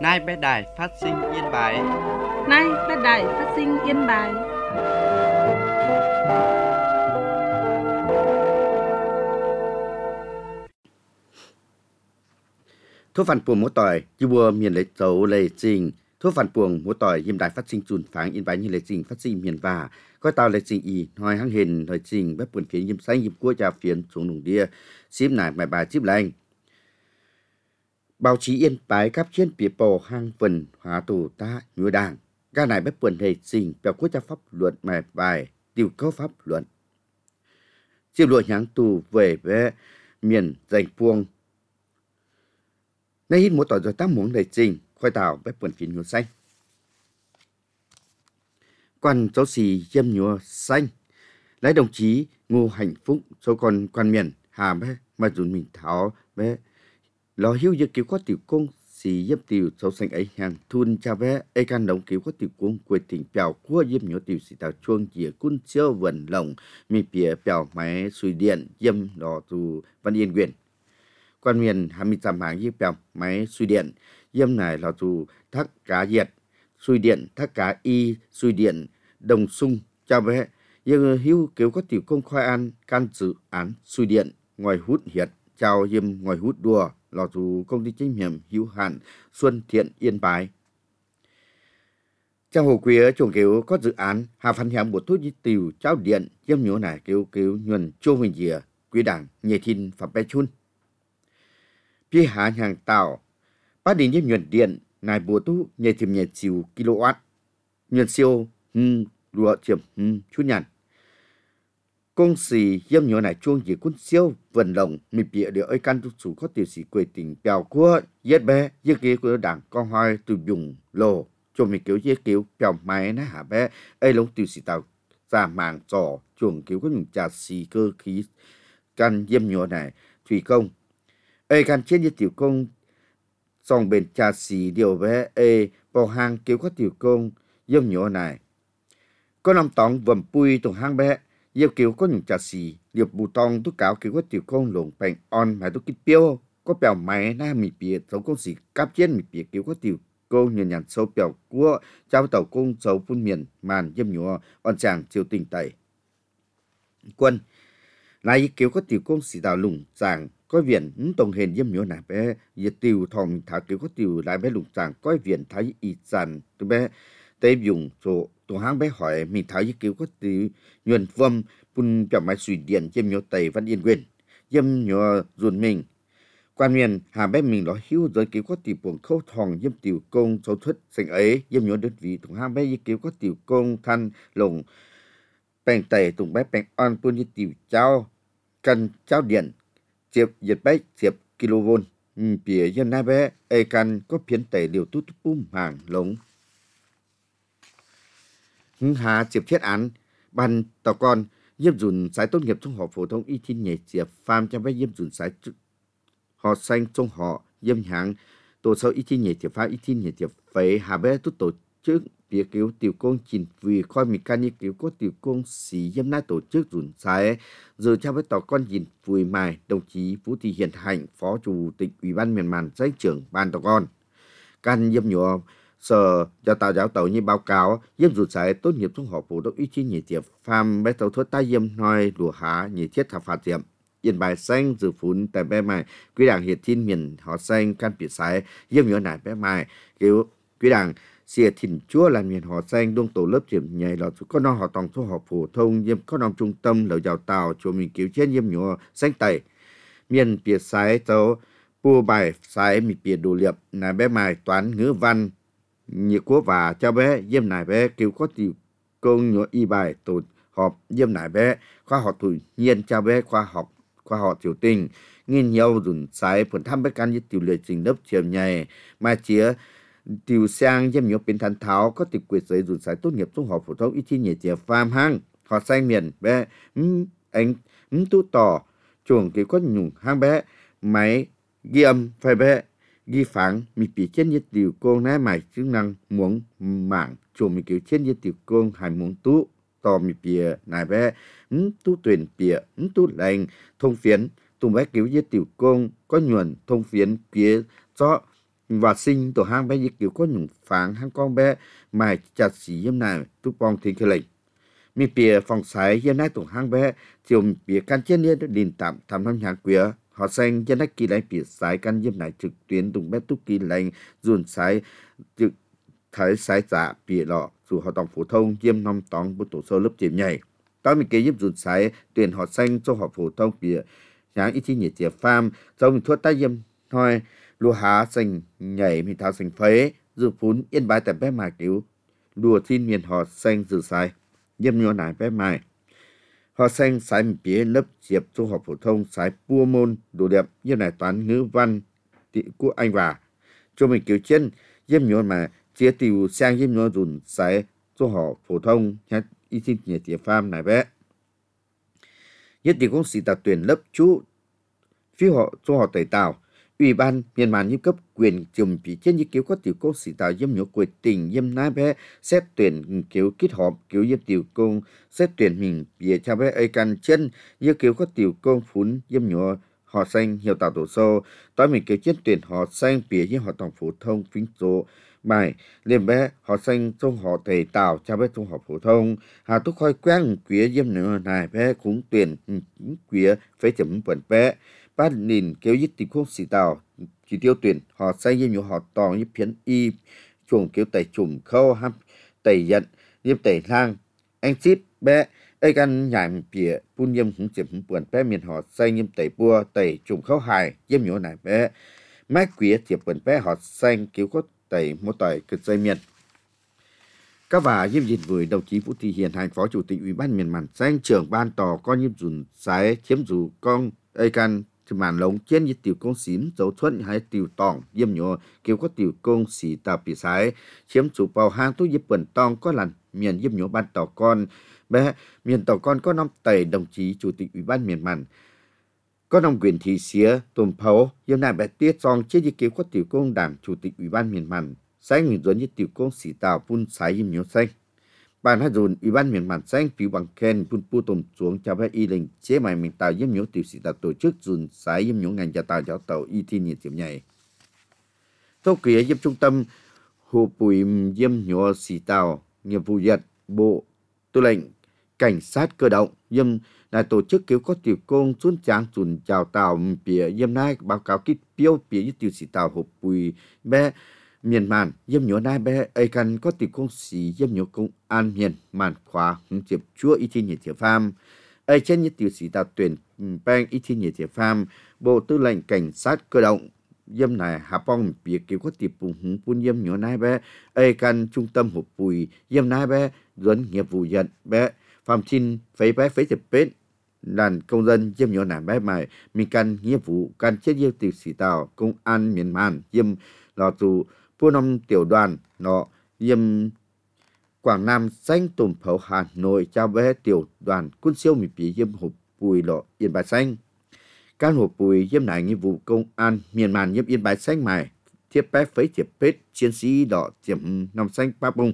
Nay bé đài phát sinh Yên Bái. Nay bé đài phát sinh Yên Bái. Thuốc phản buồng mỗi tỏi như bùa miền lấy dấu lệ trình thuốc phản buồng mỗi tỏi Yên Đài phát sinh chùn pháng Yên Bái như lệ trình phát sinh miền và coi tàu lệ trình y nói hăng hình lệ trình bếp buồn phiến Yên xanh Yên cua trà phiến xuống đồng đia xím nải mài bài chip lành báo chí Yên Bái cáp trên phía bò hang vần hóa tù ta nhúa đảng ga này bếp buồn lệ trình bèo cua trà pháp luật mài bài tiêu câu pháp luận chiêu lụa nháng tù về với miền dành buông nay hít một tỏi rồi tác muốn lệ trình khoai tàu bếp buồn phiến nhúa xanh quan giáo sĩ dâm nhúa xanh lấy đồng chí Ngô Hạnh Phúc số con quan miền hà bé mà dùn mình tháo bé lo hiếu dự cứu có tiểu công sĩ dâm tiểu số xanh ấy hàng thun cha bé ấy can đồng cứu có tiểu công quê tỉnh bèo của dâm nhúa tiểu sĩ tàu chuông dìa cun chiêu vần lồng mi bìa bèo máy suy điện dâm đỏ tù văn yên quyền quan miền 25 hàng với bèo máy suy điện dâm này là tù thắc cá diệt suy điện thắc cá y suy điện đồng sung cha bé nhưng hiếu cứu có tiểu công khoai an can dự án suy điện ngoài hút hiệt chào yêm ngoài hút đùa lò dù công ty trách nhiệm hữu hạn Xuân Thiện Yên Bái trong hồ quế chuồng cứu có dự án hà phản hiểm một thuốc di tiểu cháo điện yêm nhổ này cứu nhuần chô mình dìa quý đảng nhẹ thìn và bé chun phía hạ hàng tàu bát đình yêm nhuần điện này bùa tú nhẹ thìm nhẹ chiều kW nhuần siêu lụa chiếm chút nhàn công sĩ yếm nhớ này chuông gì quân siêu vận động mi bịa để ơi can tu chủ có tiểu sĩ quê tỉnh bèo của yết bé yết kia của đảng con hoài từ dùng lồ cho mi kiểu yết kiểu bèo máy nó hả bé ấy lông tiểu sĩ tàu ra mạng trò chuồng kiểu có những trà xì cơ khí can yếm nhớ này thủy công ấy can trên yết tiểu công song bên trà xì điều bé ấy bò hang kiểu có tiểu công yếm nhớ này có năm tòng vầm pui tùng hang bé yêu kiểu có những trà xì điều bù tông tôi cáo kiểu có tiểu công lồng bèn on mà tôi kít piêu có bèo máy na mì bìa tàu công sĩ cáp trên mì bìa kiểu có tiểu công nhận nhận sâu bèo của trao tàu công sâu phun miền màn dâm nhúa on chàng chiều tình tẩy quân lại kiểu có tiểu công sĩ tàu lùng chàng có viện tổng hền dâm nhúa nà bé diệt tiểu thòng thả kiểu có tiểu lại bé lùng chàng có viện thấy y chàn tôi bé tế dùng số tổ hang bé hỏi mình thấy kiểu có từ nhuần vâm phun bèo máy suy điện dâm nhúa tây văn yên quyền dâm nhúa ruồn mình quan miền hà bé mình nó hiếu rồi kiểu có tiểu buồng khâu thòng dâm tiểu công số thất sinh ấy dâm nhúa đơn vị tổ hang bé kiểu có tiểu công than lồng bèn tây tụng bé bèn on phun như tiểu trao cần trao điện chiệp diệt bé chiệp kV bìa dân na bé ai cần có phiến tây liều tút bum hàng lồng hà chiệp thiết án ban tàu con yếm dùn sái tốt nghiệp trung học phổ thông y thiên nhảy chiệp farm cho bé yếm dùn sái họ xanh trong họ yếm hàng tổ sau y thiên nhảy chiệp farm y thiên nhảy chiệp phải hà bé tốt tổ chức việc cứu tiểu công chỉnh vì coi mình can như cứu có tiểu công sĩ yếm nai tổ chức dùn sái giờ cho bé tàu con nhìn vui mài đồng chí Vũ Thị Hiền Hạnh phó chủ tịch ủy ban miền Màn danh trưởng ban tàu con can yếm nhựa sở cho tàu giáo tàu như báo cáo yếm dùn sái tốt nghiệp trung học phổ thông y thiên nhảy chiệp farm bé tàu thuốc tai yếm nói lùa há nhảy thiết thảo phạt diệm Yên Bái xanh dự phún tại bé mài quý đảng hiệt thiên miền họ xanh can biệt sái yếm nhựa nải bé mài cứu quý đảng xìa thìn chúa là miền họ xanh đông tổ lớp điểm nhảy lọt có non họ tòng trung học phổ thông yếm có non trung tâm lầu giàu tàu cho mình cứu trên yếm nhựa xanh tẩy miền biệt sái tàu bùa bài sái mi biệt đồ liệp nải bé mài toán ngữ văn nhiệt quốc và cho bé yếm nải bé cứu có tiểu công nhựa y bài tổ họp yếm nải bé khoa học tự nhiên cho bé khoa học tiểu tình nghiên nhau dùn sái phần thăm bé can như tiểu lệ trình lớp chiều nhảy mà chía tiểu sang yếm nhựa biến thành tháo có tiểu quyệt giấy dùn sái tốt nghiệp trung học phổ thông y thiên nhảy chiều farm hang họ xanh miền bé anh tu tỏ chuồng cứu có nhung hang bé máy ghi âm phải bé ghi phán mi bị trên như tiểu công nái mày chức năng muốn mạng chuồng mi kiểu trên như tiểu công hay muốn tú tò mi bìa nài bé tú tuyển bìa tú lành thông phiến tùng bé kiểu như tiểu công có nhuần thông phiến bìa cho và sinh tổ hang bé như kiểu có nhung phản hang con bé mà chặt xỉ yếm này tu bong thiên khơi lệnh mi bìa phòng sái yếm này tổ hang bé chiều bìa can chết niên đình tạm tham năm nhà queer họ xanh dân đắc kỳ lại bìa sái can yếm này trực tuyến tùng bé tu kỳ lệnh dùn sái trực thấy sái giả bìa lọ dù họ tổng phổ thông yếm năm tòng bút tổ sơ lớp chìm nhảy đó mình kế giúp dùn sái tuyển họ xanh cho họ phổ thông bìa sáng ít chi nhiệt tiệp farm cho mình thuốc tay yếm thôi lúa há xanh nhảy mình tháo xanh phế dự phún yên bái tại bé mài cứu lúa thiên miền họ xanh dự sai yếm nhỏ nải bé mài họ xanh sái mình bía lớp diệp trung học phổ thông sái pua môn đồ đẹp yếm này toán ngữ văn của anh và cho mình cứu chân yếm nhỏ mà chia tiêu sang yếm nhỏ dùn sái trung học phổ thông nhát ít chi nhiệt tiệp farm này bé nhất thì cũng sĩ tạo tuyển lớp chú phía họ trung học tẩy tàu Ủy ban miền Nam cấp quyền chùm bị trên như kiểu có tiểu công sĩ tạo yếm nhỏ quyết tình yếm ná bé xét tuyển kiểu kết hợp kiểu yếm tiểu công xét tuyển mình bìa cho bé ấy căn chân như kiểu có tiểu công phún yếm nhỏ họ xanh hiệu tạo tổ sâu tối mình kiểu chết tuyển họ xanh bìa như họ tổng phổ thông phím số bài liền bé họ xanh trong họ thầy tạo cho bé trung học phổ thông hà túc khoi quen quía yếm nữa này bé cũng tuyển quía phải chấm quần bé bát nhìn kéo dứt tình quốc sĩ tàu chỉ tiêu tuyển họ xây như nhiều họ tòng như phiến y chuồng kéo tẩy chùm khâu ham tẩy giận như tẩy lang anh ship bé ấy căn nhảy bìa phun yếm cũng chìm buồn bé miền họ xây như tẩy bua tẩy chùm khâu hài yếm nhiều này bé mái quía chìm buồn bé họ xanh kéo có tẩy một tẩy cực dây miền các bà yếm dịch với đồng chí Vũ Thị Hiền, phó chủ tịch Ủy ban miền Màn Xanh, trưởng ban tò con yếm dùn sái chiếm dù con ấy căn màn lồng trên như tiểu công xím dấu thuận hay tiểu tòng yếm nhỏ kiểu có tiểu công xỉ tàu bị sái chiếm chủ bào hang tu yếm bẩn tòng có lần miền yếm nhỏ ban tàu con bé miền tàu con có năm tẩy đồng chí chủ tịch Ủy ban miền Màn có năm quyền thị xía tôm pháo yếm này bé tiết song trên như kiểu có tiểu công đảng chủ tịch Ủy ban miền Màn sáng người dẫn như tiểu công xỉ tàu phun sái yếm nhỏ xanh ban hát dùn Ủy ban miền Màn Xanh phiếu bằng khen phun pu tôm xuống cho bé y lệnh chế mày mình tạo yếm nhỏ tiểu sĩ tạo tổ chức dùn sái yếm nhỏ ngành gia tạo giáo tàu y thi nhiệt điểm nhảy thâu kia yếm trung tâm hồ bùi yếm nhỏ sĩ tạo nghiệp vụ Nhật bộ tư lệnh cảnh sát cơ động yếm là tổ chức kiểu có tiểu công xuống tráng dùn chào tàu bìa yếm nai báo cáo kích phiếu bìa như tiểu sĩ tạo hồ bùi bé miền Màn yếm nhỏ nai bé ấy cần có tiểu công sĩ yếm nhỏ công an miền Màn khóa hứng chiệp chúa y thi nhiệt thiệp pham ấy trên như tiểu sĩ tạo tuyển bang y thi nhiệt thiệp pham bộ tư lệnh cảnh sát cơ động yếm này hạ bong việc kiểu có tiểu bùng hứng phun yếm nhỏ nai bé ấy cần trung tâm hộp bùi yếm nai bé dẫn nghiệp vụ nhận bé phạm xin phấy bé phấy thiệp bết đàn công dân yếm nhỏ nai bé mày mình cần nghiệp vụ cần chết yếm tiểu sĩ tạo công an miền Màn yếm lò tù phu năm tiểu đoàn nó yếm Quảng Nam xanh tùm phấu Hà Nội trao bé tiểu đoàn quân siêu mỹ bí yếm hộp bùi lọ Yên Bái Xanh can hộp bùi yếm này nghiệp vụ công an miền Màn yếm Yên Bái Xanh mài thiếp bé phấy thiệp pết chiến sĩ đỏ tiệm năm xanh ba bông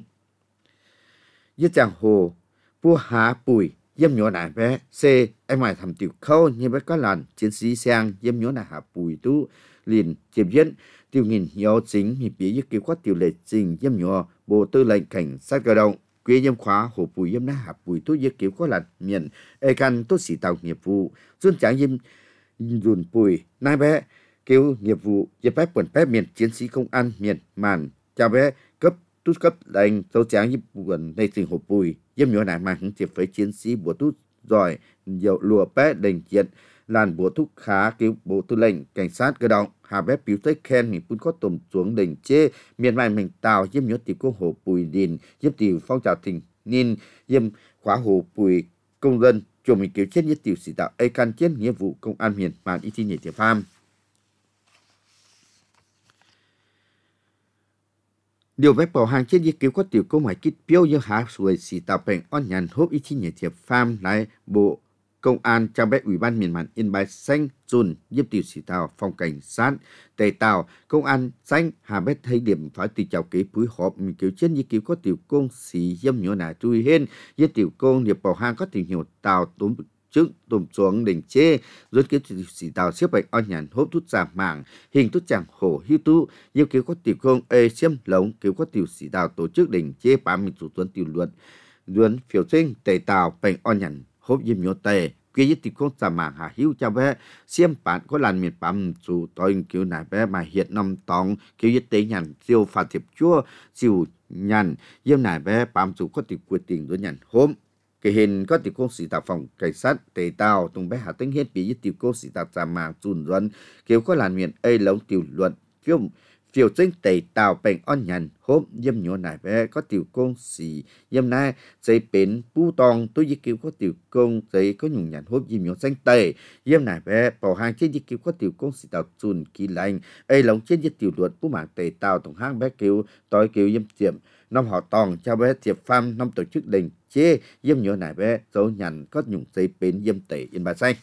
yết chàng hồ phu há bùi yếm nhỏ nải bé c anh mày thầm tiểu khâu như bé có lần chiến sĩ sang yếm nhỏ nải hạ bùi tu liền tiệm diễn tiêu nghìn nhỏ chính thì bí như kiểu có tiểu lệ trình yếm nhỏ bộ tư lệnh cảnh sát cơ động quy yếm khóa hồ bùi yếm na hạ bùi tu như kiểu có lần miền e căn tốt sĩ tàu nghiệp vụ dương tráng yếm dùn bùi nai bé kiểu nghiệp vụ yếm bé quần bé miền chiến sĩ công an miền Màn chào bé cấp tút cấp đánh dấu tráng yếm quần đây trình hồ bùi yếm nhỏ này mà hứng chịp với chiến sĩ bộ tút giỏi dầu lùa bé đành chuyện làn bộ thúc khá kiểu bộ tư lệnh cảnh sát cơ động hà bé biểu tới khen mình cũng có tùm xuống đỉnh chê miền Màn mình tàu yếm nhớ tiểu công hồ bùi điền yếm tiểu phong trào thình nên yếm khóa hồ bùi công dân cho mình kiểu chết nhất tiểu sĩ tạo ấy can chết nghĩa vụ công an miền Màn y thi nhiệt thiệp pham điều bé bảo hàng chết như kiểu có tiểu công hải kích phiếu như hạ suối sĩ tạo bèn on nhàn hốp y thi nhiệt thiệp pham lại bộ công an trang bé Ủy ban miền Màn Yên Bái Xanh dùn yếm tiểu sĩ tàu phòng cảnh sát tề tàu công an xanh hà bé thấy điểm phải từ chào kế phối hợp mình kiểu trên như kiểu có tiểu công sĩ yếm nhỏ nà chui hên yếm tiểu công điệp bảo hang có tiểu nhiều tàu tốn chức tùm xuống đỉnh chê rồi kiểu sĩ tàu xếp bệnh on nhàn hốp thút giảm mạng hình thút chẳng khổ hưu tu yêu kiểu có tiểu công xiêm lống kiểu có tiểu sĩ tàu tổ chức đỉnh chê bám mình chủ tuấn tiểu luận phiếu sinh tề tàu bệnh on nhàn hốp diêm nhô tề quy với tiểu công giảm mạng hạ hữu cho bé xiêm bản có làn miền bám chủ tôi kiểu này bé mà hiện năm tòng kiểu với tế nhàn siêu phạt thiệp chua siêu nhàn diêm này bé bám chủ có tiểu quyết định đối nhàn hôm cái hình có tiểu công sĩ tạo phòng cảnh sát tề tàu tung bé hạ tính hết bị với tiểu công sĩ tạo giảm mạng chùn luận kiểu có làn miền lống tiểu luận phiếu sinh tề tàu bệnh on nhàn hôm diêm nhô này bé có tiểu công sĩ diêm này giấy bến pu tòng tôi với kiểu có tiểu công giấy có nhung nhàn hốp diêm nhô xanh tề diêm này bé bảo hàng trên với kiểu có tiểu công sĩ tạo chùn kỳ lành lống trên với tiểu luận pu mạng tề tàu tổng hang bé kiểu tối kiểu diêm tiệm năm họ tòng cho bé tiệp pham năm tổ chức đình chê diêm nhô này bé dấu nhàn có nhung giấy bến diêm tề yên bà xanh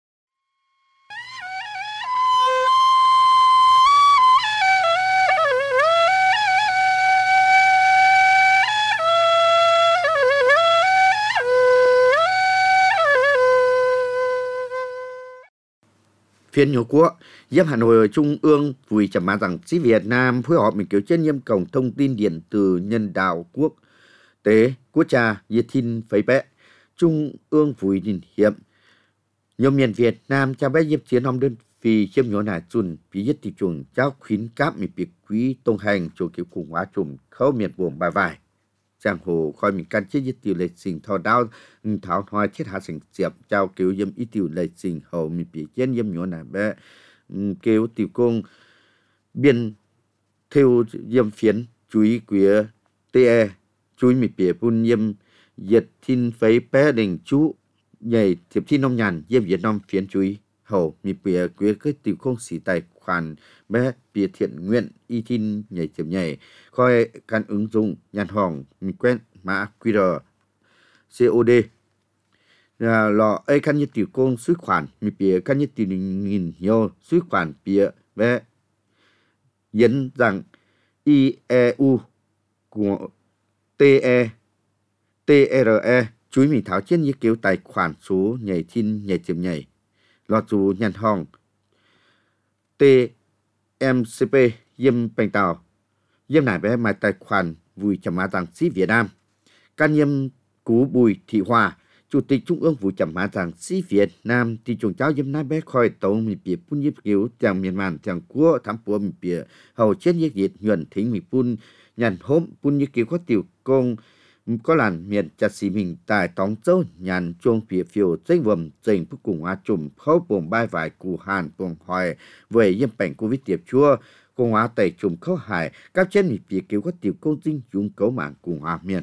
phiên nhổ quốc giám Hà Nội Trung ương vui chậm má rằng sĩ Việt Nam phối hợp mình kiểu trên nhiêm cổng thông tin điện tử nhân đạo quốc tế quốc gia Việt Thiên phấy bé Trung ương vui nhìn hiểm nhiều miền Việt Nam cha bé diệp chiến hôm đơn vì chiếm nhỏ nải chun vì nhất thị trường cháu khuyến cáp mình việc quý tông hành chỗ kiểu cùng hóa trùm khâu miền buồn bài vải giang hồ coi mình can chết nhất tiểu lệ sinh thọ đau thảo hoài thiết hạ sinh diệp trao kiểu dâm ít tiểu lệ sinh hậu mình bị chết dâm nhỏ nải bé kiểu tiểu công biên theo dâm phiến chuối quía te chuối mình bị phun dâm Việt Thiên phấy bé đình chú nhảy thiệp thi nông nhàn dâm Việt Nam phiến chuối hậu mình bị quía cái tiểu công sĩ tài khoản bé bị thiện nguyện y tin nhảy thiệp nhảy coi căn ứng dụng nhàn hỏng mình quen mã QR COD lọ căn như tiểu công suy khoản mình bị căn như tiểu nghìn nhiều suy khoản bị bé dẫn rằng IEU của TRE chuối mình tháo trên như kiểu tài khoản số nhảy tin nhảy thiệp nhảy lọt dù nhàn hỏng TMCP dâm bành tàu dâm này bé mà tài khoản vui chậm má rằng sĩ Việt Nam can nhâm cú Bùi Thị Hòa chủ tịch Trung ương vui chậm má rằng sĩ Việt Nam thì chúng cháu dâm nái bé khỏi tàu mình bị phun nhiếp kiểu chẳng miền màn chẳng của thám bùa mình bị hầu chết nhiệt nhiệt nhuận thính mình phun nhàn hôm phun nhiếp kiểu có tiểu công có làn miền chặt xì mình tại tóng châu nhàn chuông phía phiêu dây vầm dành phúc cùng hóa trùm khâu bồm bài vải cù hàn bồm hoài về yếm bệnh Covid tiệp chua cùng hóa tẩy trùm khâu hải các chân bị phía kiểu có tiểu công dinh dùng cấu mạng cùng hóa miền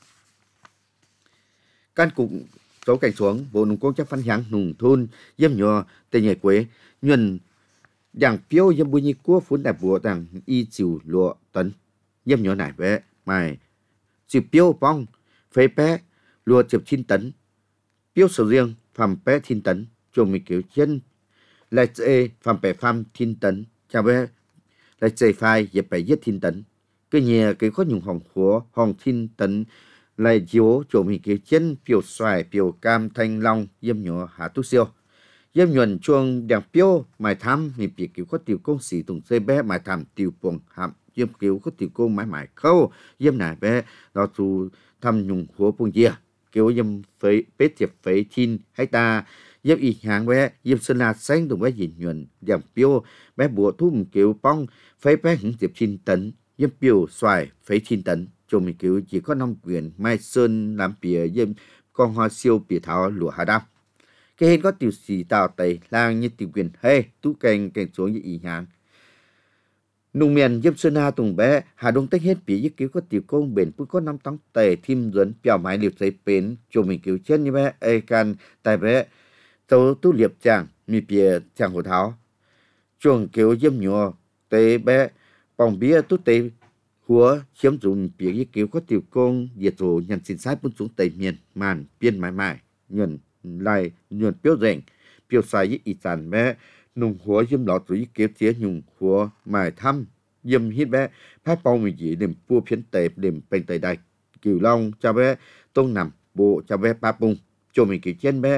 căn cục số cảnh xuống bộ nông công chấp phân hạng nùng thôn yếm nhỏ tây nhảy quế nhuần đảng phiếu yếm bùi nhị quốc phun đại bùa đảng y chịu lụa tấn yếm nhỏ này bé mày chịu phiếu bong phê bé lùa chịu thiên tấn phiếu sầu riêng phàm bé thiên tấn chùm mình kiểu chân lại chê phàm bé phàm thiên tấn chào bé lại chê phai dẹp bé giết thiên tấn cái nhà cái có nhung hồng khổ hồng thiên tấn lại chiếu chùm mình kiểu chân phiếu xoài phiếu cam thanh long yếm nhỏ hạ tu siêu yếm nhuần chuông đảng phiếu mài thăm mình bị kiểu có tiểu công sĩ tùng xây bé mài thăm tiểu buồng hạm yếm kiểu có tiểu công mãi mãi khâu yếm này bé nó dù thăm nhung khổ buông dìa kiểu yếm phế bế tiệp phế thiên hay ta yếm y hàng bé yếm sơn la xanh tùng bé dịnh nhuần đảng phiếu bé bùa thum kiểu bong phế bé hứng tiệp thiên tấn yếm phiếu xoài phế thiên tấn chồng mình kiểu chỉ có 5 quyền mai sơn làm bìa yếm con hoa siêu bìa thảo lụa hà đam cái hình có tiểu sĩ tạo tẩy lang như tiểu quyền hay tú cành xuống như ý hàng nung miền yếm sơn la tùng bé hà đông tách hết bìa kiểu có tiểu công bền cũng có 5 tắng tẩy thêm dẫn bèo máy liệp giấy bền chồng mình kiểu chân như bé can tài bé tấu tú liệp chàng mi bìa chàng hồ tháo chuồng kiểu yếm nhỏ tê bé bòng bia tú tê húa chiếm dụng bìa kiểu có tiểu công diệt rồ nhận xin sai bún xuống tây miền màn biên mãi mãi nhuần lại nhuần biểu rèn biểu sai với ý sản bé nung húa yếm lọt rồi kiểu chế nhung húa mài thăm yếm hít bé phát bao mình chỉ điểm pua phiến tệp điểm bành tây đại cửu long cho bé tông nằm bộ cho bé ba bung cho mình kiểu trên bé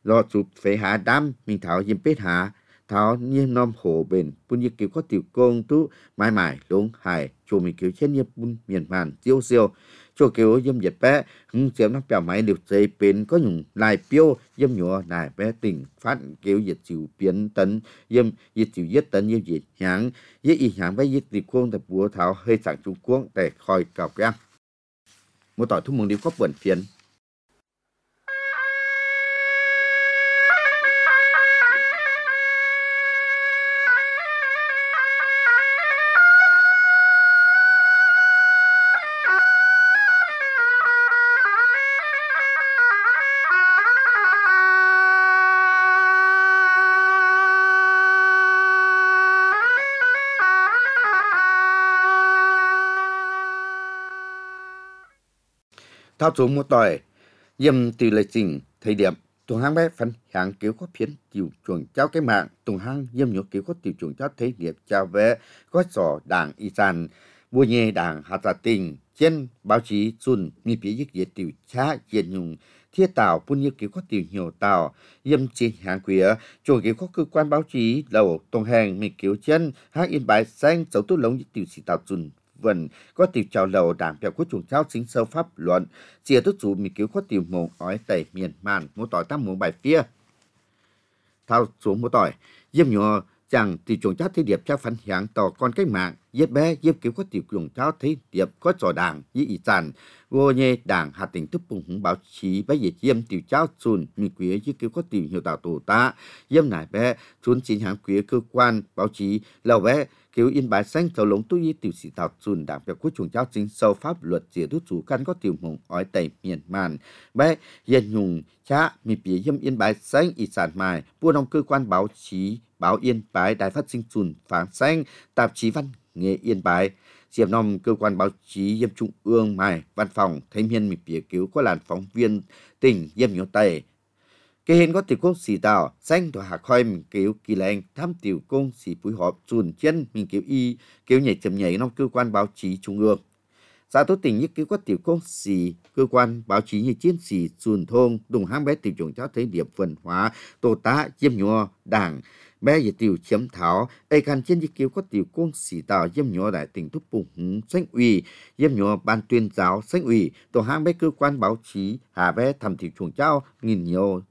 do chụp phế hạ đám mình thảo diêm bết hạ thảo nhiên nom hồ bền bún như kiểu có tiểu công tú mãi mãi lúng hài cho mình kiểu trên như bún miền màn tiêu siêu cho kiểu diêm diệt bé hứng chiếm nó bèo máy điều dây bền có nhung lại piêu diêm nhựa này bé tình phát kiểu diệt chịu biến tấn diêm diệt chịu giết tấn diêm diệt nháng giết y nháng bé giết tiệp quân tại búa thảo hơi sảng trung quốc để khỏi cào kem một tỏi thu mừng đi có buồn phiền thao xuống một tỏi dâm từ lời trình thời điểm tùng hang bé phân hạng kiểu có phiến chịu chuồng cháu cái mạng tùng hang dâm nhổ kiểu có tiểu chuồng cháu thấy điểm chào bé có sò đảng y sàn vua nhê đảng hà tà tình trên báo chí xuân mi phía dứt diệt tiểu cha diện nhung thiết tạo phun như kiểu có tiểu nhiều tạo dâm trên hạng quía chuồng kiểu có cơ quan báo chí đầu tùng hàng mi kiểu chân hang yên bài xanh dấu tốt lống tiểu sĩ tạo xuân vần có tiểu chào lầu đảng bèo của chuồng cháu chính sâu pháp luận chia tốt chủ mi kiểu có tiểu mộng ói tẩy miền màn một tỏi tam mộng bài phía thao xuống một tỏi diêm nhỏ chẳng tiểu chuồng cháu thấy điệp cha phản hạng tỏ con cách mạng giết bé diêm kiểu có tiểu chuồng cháu thấy điệp có trò đảng với ý sản vô nhê đảng hà tỉnh tức bùng hùng báo chí bé diệt diêm tiểu cháu xuân mi quía với kiểu có tiểu nhiều tạo tổ ta diêm nải bé xuân chính hạng quía cơ quan báo chí lầu bé kiểu yên bài xanh thầu lống tu y tiểu sĩ tạo xuân đảng bèo của chuồng cháu chính sâu pháp luật diệt đốt chủ căn có tiểu mộng ói tẩy miền màn bé yên nhung cha mi phía diêm yên bài xanh ý sản mài buôn ông cơ quan báo chí báo yên bái đài phát sinh xuân phản xanh tạp chí văn nghệ yên bái diệp nom cơ quan báo chí diêm trung ương mài văn phòng thanh niên mi phía cứu có làn phóng viên tỉnh diêm nhiều tây cái hiện có tiểu công sĩ tạo xanh tòa hạ khoi mình cứu kỳ lệnh thăm tiểu công sĩ phối hợp chuồn chân mình cứu y cứu nhảy chậm nhảy trong cơ quan báo chí trung ương xã tố tỉnh nhất cứu có tiểu công sĩ cơ quan báo chí như chiến sĩ chuồn thôn đồng hang bé tiểu chủng cháu thấy điểm văn hóa tổ tá diêm nhua đảng bé về tiểu chiếm thảo ai can trên cứu có tiểu công sĩ tạo diêm nhua đại tỉnh thúc bùng xanh ủy diêm nhua ban tuyên giáo xanh ủy tổ hang bé cơ quan báo chí hà bé thầm tiểu chuồng cháu nghìn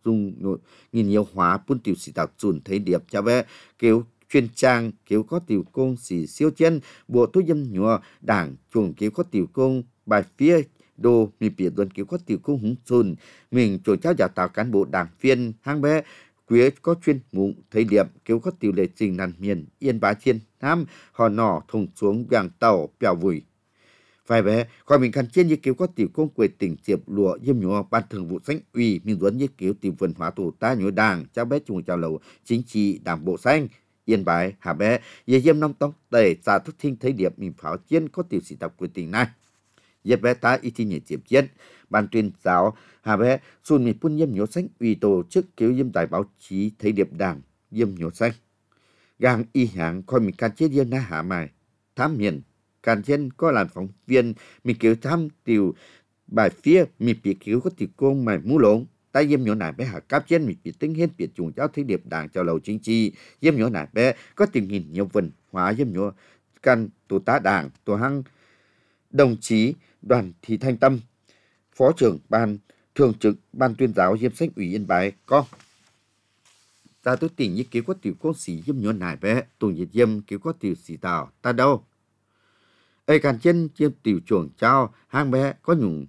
nhiều hóa buôn tiểu sĩ tạo chuồn thấy điểm cho bé cứu chuyên trang cứu có tiểu công sĩ siêu chân bộ thuốc diêm nhua đảng chuồng cứu có tiểu công bài phía đô mi biệt luận cứu có tiểu công hùng xuân mình chuồng cháu giả tạo cán bộ đảng viên hang bé quế có chuyên mục thời điểm cứu có tiểu lệ trình nàn miền yên bá chiên nam hò nỏ thùng xuống vàng tàu bèo vùi phải bé khỏi mình khăn trên như cứu có tiểu công quê tỉnh diệp lụa diêm nhua ban thường vụ xanh ủy mình duẫn như cứu tiểu văn hóa tổ ta nhua đảng cháu bé chuồng chào lầu chính trị đảng bộ xanh yên bái hà bé về diêm năm tông tề giả thức thinh thấy điểm mình pháo chiến có tiểu sĩ tập quê tỉnh này diệp bé ta y thi nhảy diệp chiến ban tuyên giáo hà bé xuân mi phun diêm nhua xanh ủy tổ chức cứu diêm đài báo chí thấy điểm đảng diêm nhua xanh gang y hạng coi mình can chế diêm na hạ mài thám miền can trên có làn phóng viên mình cứu thăm tiểu bài phía mình bị cứu có tiểu công mày mũ lộn tại diêm nhua này bé hạ cáp trên mình bị tính hết biệt chuồng cháu thấy điểm đảng chào lầu chính trị diêm nhua này bé có tình hình nhiều vần hóa diêm nhua can tổ tá đảng tổ hăng đồng chí Đoàn Thị Thanh Tâm phó trưởng ban thường trực ban tuyên giáo diêm xanh ủy yên bái có ta tôi tỉnh như cứu có tiểu công sĩ diêm nhua này bé tùng nhiệt diêm cứu có tiểu sĩ tào ta đâu ai can chân diêm tiểu chuồng cháu hang bé có nhung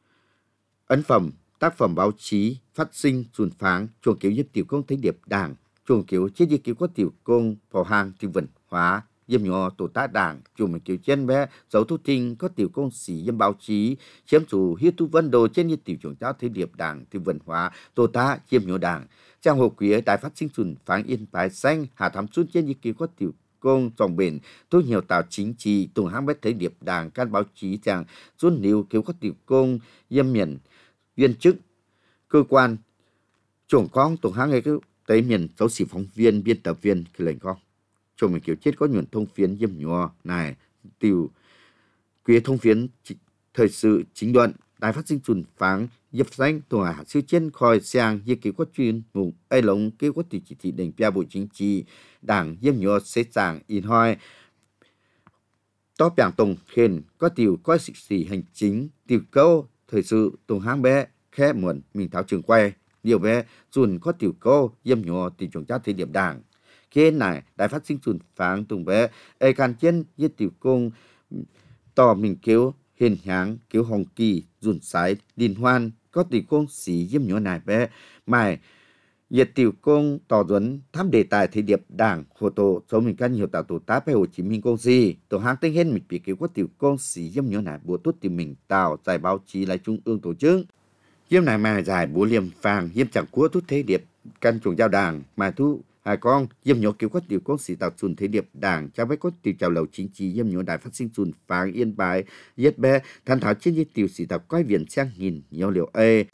ấn phẩm tác phẩm báo chí phát sinh xuân pháng chuồng cứu diêm tiểu công thấy điệp đảng chuồng cứu chết như cứu có tiểu công phò hàng tiểu văn hóa diêm nhua tổ tá đảng chuồng mình cứu chân bé dấu thu tinh có tiểu công sĩ diêm báo chí chiếm chủ hiết thu vân đồ trên như tiểu chuồng cháu thấy điệp đảng tiểu văn hóa tổ tá diêm nhua đảng trang hồ quý đài phát sinh xuân pháng yên bái xanh hà thắm xuân trên như cứu có tiểu công dòng bền tôi nhiều tạo chính trị tùng hang bé thấy điệp đảng can báo chí chàng xuân níu cứu có tiểu công diêm miền viên chức cơ quan trưởng con tùng hang ấy cứ tới miền giáo sĩ phóng viên biên tập viên cái lệnh con cho mình kiểu chết có nhuận thông phiến diêm nhua này tiểu quý thông phiến thời sự chính luận đài phát sinh xuân pháng dập xanh tòa hạ siêu trên khỏi sang như kiểu có chuyên mục ai lồng kêu có chỉ thị định bia bộ chính trị đảng yếm nhỏ sẽ giảng in hoi tó bảng tổng khen có tiểu có sự sĩ hành chính tiểu câu thời sự tổng hang bé khẽ muộn mình tháo trường quay nhiều bé dùn có tiểu câu yếm nhỏ thì chúng ta thời điểm đảng khi này đại phát sinh dùn phán tùng bé ai can trên như tiểu công tỏ mình kêu hiền háng kiểu hồng kỳ dùn sái liên hoan có tiểu công sĩ yếm nhỏ này bé mày Việt tiểu công tỏ duẩn thăm đề tài thời điểm đảng hồ tổ số mình căn nhiều tạo tổ tá phải Hồ Chí Minh công gì tổ hang tinh hết mình bị kiểu có tiểu công sĩ yếm nhỏ này bùa tốt tìm mình tạo giải báo chí lại trung ương tổ chức yếm này mà giải bùa liềm vàng yếm chẳng của tốt thế điệp căn chuồng giao đảng mà thu hai con yếm nhỏ kiểu có tiểu công sĩ tạo chuẩn thế điệp đảng cho với có tiểu chào lầu chính trị yếm nhỏ đại phát sinh chuẩn vàng yên bái yết bé than thảo trên như tiểu sĩ tạo coi viện sang nhìn nhiều liệu ê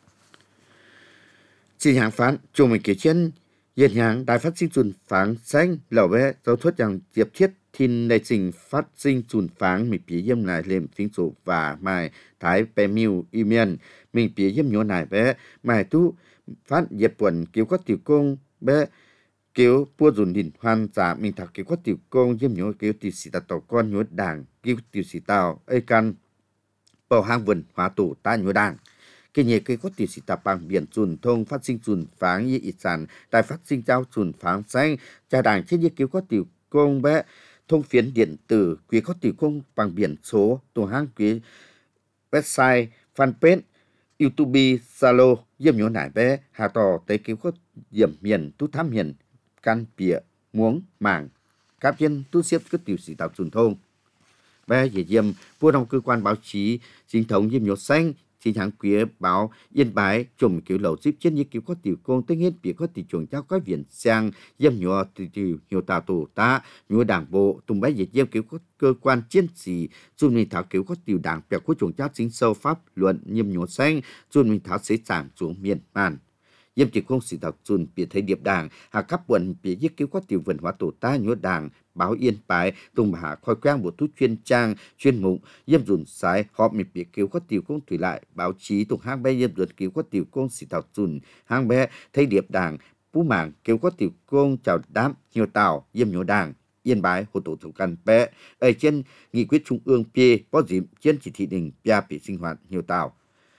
chỉ hàng phán chung mình kể trên hiện hàng đại phát sinh chuẩn phán xanh lẩu bé giáo thuật rằng tiếp thiết thiên đại trình phát sinh chuẩn phán mình bị yếm này lên phím số và mai thái bé miu email mình bị yếm nhỏ này bé mai tu phát dẹp quần kiểu có tiểu công bé kiểu bua dùn đình hoàn giả mình thảo kiểu có tiểu công yếm nhỏ kiểu tiểu sĩ tạo con nhỏ đảng kiểu tiểu sĩ tạo ai căn bảo hang vườn hóa tổ ta nhỏ đảng cái nhẹ cái có tiểu sĩ tạo bằng biển chuẩn thông phát sinh chuẩn phán như ít sản đại phát sinh giao chuẩn phán xanh cha đảng trên như kiểu có tiểu công bé thông phiến điện tử quý có tiểu công bằng biển số tổ hang quý website fanpage YouTube Zalo yếm nhỏ nải bé hà tò tới kiểu có điểm miền tu thám miền căn bịa muống mảng các viên tu xếp các tiểu sĩ tạo truyền thông bé dễ yếm vô trong cơ quan báo chí chính thống yếm nhỏ xanh chính hàng quý báo Yên Bái chùm kiểu lầu xếp trên như kiểu có tiểu công tới hết bị có tiểu chuồng cháu có viện sang yếm nhỏ từ nhiều tạo tổ ta nhiều đảng bộ tung bé dễ yếm kiểu có cơ quan chiến sĩ chùm mình thảo kiểu có tiểu đảng bèo của chuồng cháu chính sâu pháp luận yếm nhỏ xanh chùm mình thảo sẽ giảm xuống miền màn yếm chỉ công sĩ tạo chùm bị thấy điệp đảng hạ cấp quận bị giết kiểu có tiểu vườn hóa tổ ta nhiều đảng báo Yên Bái tung hạ khoi quang một thuốc chuyên trang chuyên mục yếm dùn sái họp mình bị kiểu có tiểu công thủy lại báo chí tung hang bé yếm dùn kiểu có tiểu công sĩ tạo chùm hang bé thấy điệp đảng phú mảng kiểu có tiểu công chào đám nhiều tàu yếm nhỏ đảng Yên Bái hồ tổ thủ căn bé ở trên nghị quyết trung ương p có dịp trên chỉ thị đình pia bị sinh hoạt nhiều tàu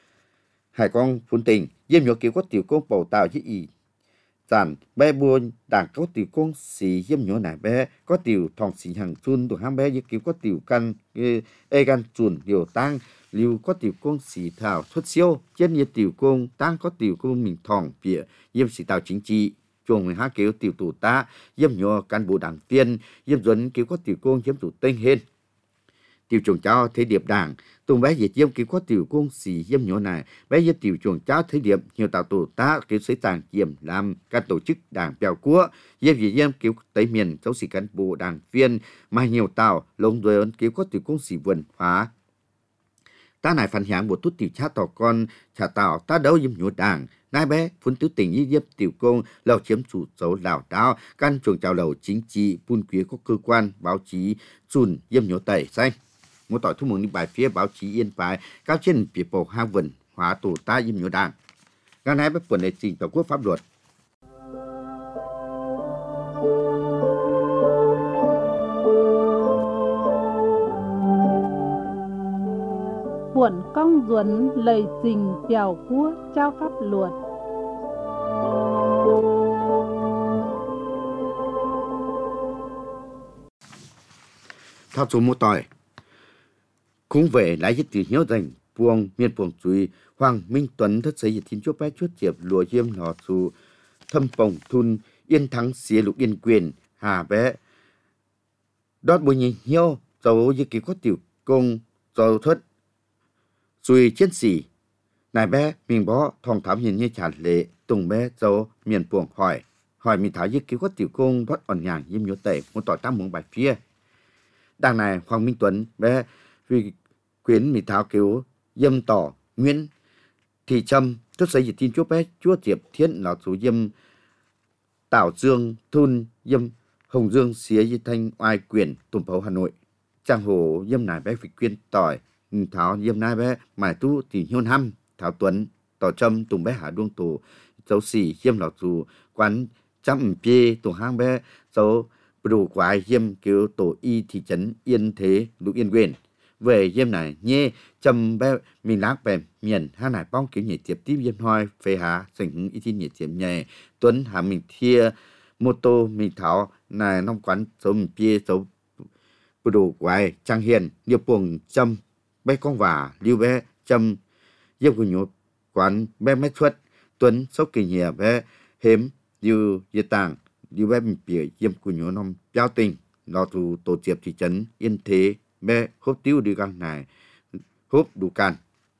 hải con phun tình yếm nhỏ kiểu có tiểu công bầu tàu với ý sản bé buôn đảng có tiểu công sĩ yếm nhỏ này bé có tiểu thòng sĩ hàng chun tổ hang bé với kiểu có tiểu căn ê gan chuồn điều tăng liu có tiểu công sĩ thảo xuất siêu trên như tiểu công tăng có tiểu công mình thòng phía yếm sĩ tạo chính trị chuồng 12 kiểu tiểu tổ ta yếm nhỏ cán bộ đảng viên yếm dẫn kiểu có tiểu công yếm tổ tên hên tiểu chuồng cháu thấy điệp đảng tung bé dịch yếm kiểu có tiểu công sĩ yếm nhỏ này bé yếm tiểu chuồng cháu thấy điệp nhiều tạo tổ ta kiểu xây tàng kiểm làm các tổ chức đảng bèo cua yếm dịch yếm kiểu tây miền cháu sĩ cán bộ đảng viên mà nhiều tạo lông đuôi ấn kiểu có tiểu công sĩ vườn hóa ta này phản hiện một chút tiểu cha tỏ con cha tạo ta đâu yếm nhỏ đảng nai bé phun tứ tình như yếm tiểu công lầu chiếm chủ số lào đao căn chuồng chào lầu chính trị phun quý có cơ quan báo chí chùn yếm nhỏ tẩy xanh một tỏi thu mừng bài phía báo chí Yên Bái cao trên phía bộ hang vườn hóa tổ ta yếm nhỏ đảng ngày nay bất quần lệ trình tổ quốc pháp luật Buồn công duẩn lời trình bèo cua trao pháp luật. thao số một tỏi cũng về lại hết từ nhớ dành buông miền buông chuối Hoàng Minh Tuấn thất xây thiên chúa bé chuốt diệp lùa diêm lò xù thâm bồng thun yên thắng xía lục yên quyền hà bé đót bùi nhì hiếu dấu như kỳ có tiểu công dấu thất xuôi chiến sĩ này bé mình bó thòng thám nhìn như chả lệ tùng bé dấu miền buông hỏi mình tháo như kỳ có tiểu công đót ẩn nhàng yếm nhớ tệ một tỏi tam mong bài phía đằng này Hoàng Minh Tuấn bé vì quyến mình tháo kiểu yếm tỏ Nguyễn Thị Trâm thất xây tin chúa bé chúa diệp thiên là số yếm Tảo Dương thun yếm Hồng Dương xía y thanh oai quyền tùm phấu Hà Nội trang hồ yếm này bé vì quyên tỏi tháo yếm này bé mài tu thì nhôn hăm Thảo Tuấn tỏ châm tùng bé hạ đuông tù dấu xì hiêm lọt dù quán chăm bia tùng hang bé dấu đủ quái hiêm cứu tổ y thị trấn Yên Thế Lục Yên Quyền về hiêm này nhé châm bé mình lác bè miền hai này bong kiểu nhảy tiếp tiếp hiêm hoi phê hạ sành hứng y thi nhảy tiếp nhảy Tuấn hạ mình thia mô tô mình thảo này nông quán dấu mình bia dấu đủ quái trang hiền nhiều buồng châm bé con vả lưu bé châm hiêm của nhột quán bé mét xuất Tuấn sốc kỳ nhẹ bé hếm như tàng như bé mình bìa hiêm của nhột nông giao tình lò tù tổ chiệp thị trấn Yên Thế bé hốp tiêu đi găng này hốp đủ can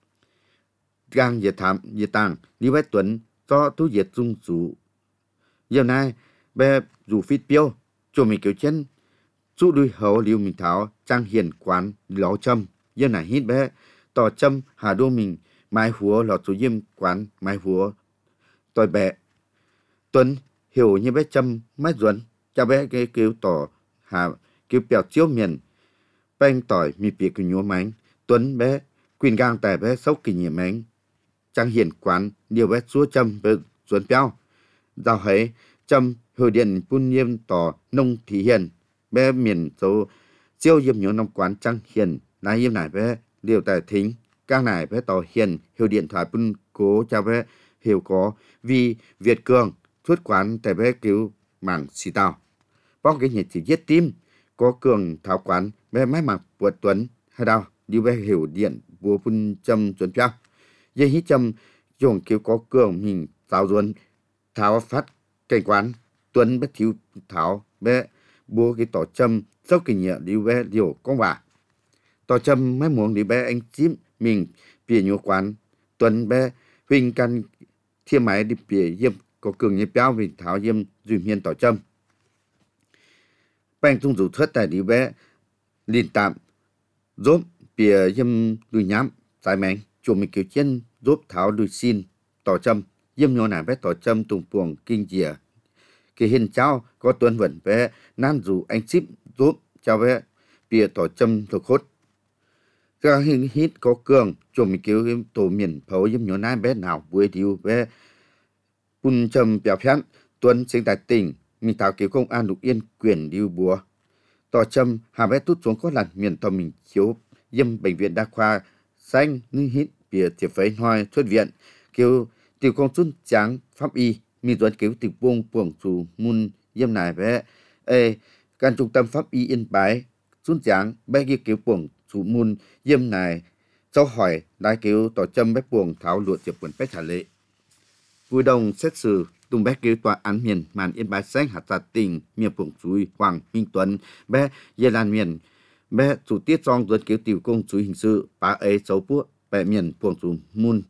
găng diệt tàng như bé Tuấn do tu diệt dung chủ giờ này bé dù phít piêu cho mình kiểu chân chú đuôi hậu liu mình tháo trang hiền quán ló châm giờ này hít bé tỏ châm hà đô mình mai húa lọt số diêm quán mai húa tỏi bẹ Tuấn hiểu như bé châm mát duẩn cho bé cái kêu tỏ hà kêu bèo chiếu miền bánh tỏi mi bịa cái nhúa mánh Tuấn bé quyền gang tài bé sốc kỳ nhẹ mánh trang hiền quán điều bé xua châm bơ duẩn béo giao hấy châm hồi điện phun nhiêm tỏ nông thị hiền bé miền số chiêu yếm nhúa nông quán trang hiền nái yếm này bé điều tài thính các này bé tỏ hiền hiểu điện thoại phun cố cho bé hiểu có vì Việt Cường xuất quán tại bé cứu mảng xì tàu bóc cái nhiệt chỉ giết tim có Cường tháo quán bé máy mặc buộc Tuấn hay đau đi bé hiểu điện bùa phun châm chuẩn cao dây hít châm dùng cứu có Cường mình tháo ruột tháo phát cảnh quán Tuấn bé thiếu tháo bé bùa cái tỏ châm sau kỳ nhẹ đi bé điều con bà tỏ châm mấy muốn đi bé anh chím mình bìa nhúa quán Tuấn bé huynh căn thiên máy đi bìa diêm có Cường như béo vì tháo diêm dùm hiên tỏ châm bánh tung rủ thất tại đi bé liên tạm giúp bìa diêm đùi nhám giải mảnh chủ mình kiểu chân giúp tháo đùi xin tỏ châm diêm nhỏ này bé tỏ châm tùng buồng kinh dìa kỳ hình cháu có Tuấn vẫn bé nan rủ anh ship giúp cho bé bìa tỏ châm thuộc hốt các hình hít có Cường chủ mình kiểu tổ miền phấu diêm nhỏ này bé nào vui điều bé phun châm bèo phán Tuấn sinh tại tỉnh mình tháo kiểu công an Lục Yên Quyền điêu bùa tỏ châm hà bé tút xuống có lần miền tàu mình chiếu diêm bệnh viện đa khoa xanh như hít bìa thiệp phấy hoi xuất viện kiểu tiểu công xuân tráng pháp y mình tuấn kiểu tiểu buông buồng chủ mun diêm này bé can trung tâm pháp y Yên Bái xuân tráng bé kia kiểu buồng chủ mun diêm này sau hỏi đại kiểu tỏ châm bé buồng tháo lụa tiệp quần bé trả lệ vui đồng xét xử tung bé kêu tòa án miền màn Yên Bái xanh hạt giả tình miền phụng chuối Hoàng Minh Tuấn bé dê lan miền bé chủ tiết song tuấn kêu tiểu công chuối hình sự bá ấy xấu búa bé miền phụng chủ mun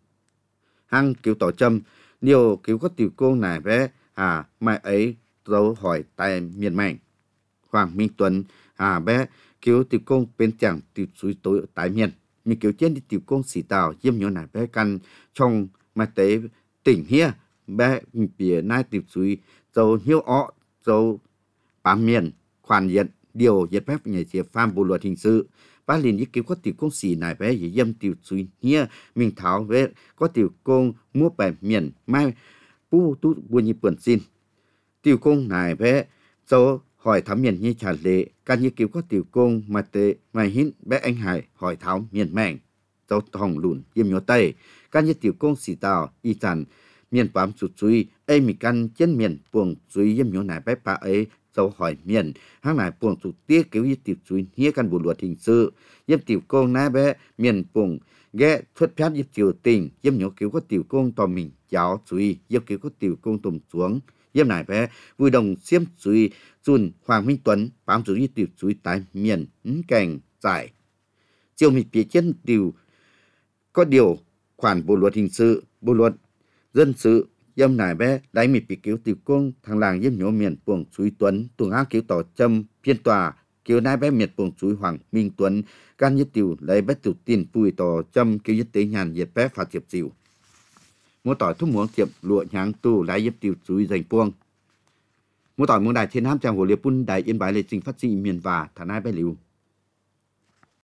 hăng kêu tỏ châm nhiều kêu có tiểu công này bé mai ấy dấu hỏi tại miền mạnh Hoàng Minh Tuấn bé kêu tiểu công bên chẳng tiểu chuối tối tại miền mình kêu trên đi tiểu công xỉ tàu diêm nhỏ này bé căn trong mà tế tỉnh hia bé bìa nai tiệp suy dầu hiếu ọ dầu bám miền khoản diện điều giật phép nhảy chia phan bộ luật hình sự ba liền ý kiến có tiểu công xỉ này bé dễ dâm tiểu suy hia mình tháo về có tiểu công mua bẻ miền mai pu tu buôn như bẩn xin tiểu công này bé dầu hỏi thám miền như trả lệ can như kiểu có tiểu công mà tệ mà hít bé anh Hải hỏi tháo miền mảnh dầu hồng lùn diêm nhỏ tây can như tiểu công xỉ tàu y sản miền bám sụt suy ấy mình căn trên miền buồng suy yếm nhỏ này bé bà ấy dấu hỏi miền hang này buồng sụt tiếc kiểu như tiểu suy hia căn bộ luật hình sự yếm tiểu công nái bé miền buồng ghé xuất phát yếm tiểu tình yếm nhỏ kiểu có tiểu công tò mình giáo suy yếm kiểu có tiểu công tùm xuống yếm này bé vui đồng xiêm suy chun Hoàng Minh Tuấn bám suy tiểu suy tại miền cảnh giải chiều mình phía trên tiểu có điều khoản bộ luật hình sự bộ luật dân sự dâm nải bé đáy mịt bị cứu tiểu công thằng làng dâm nhổ miền buồng suối Tuấn tuồng ác cứu tỏ châm phiên tòa cứu nai bé miệt buồng suối Hoàng Minh Tuấn can nhất tiểu lấy bé tiểu tiền bùi tỏ châm cứu nhất tế nhàn diệt bé phạt tiệp dịu mua tỏi thuốc muỗng tiệp lụa nháng tu lấy dâm tiểu suối dành buông mua tỏi muỗng đài thiên ham chàng hồ liệp bún đài Yên Bái lệ sinh phát sinh miền và thả nai bé liu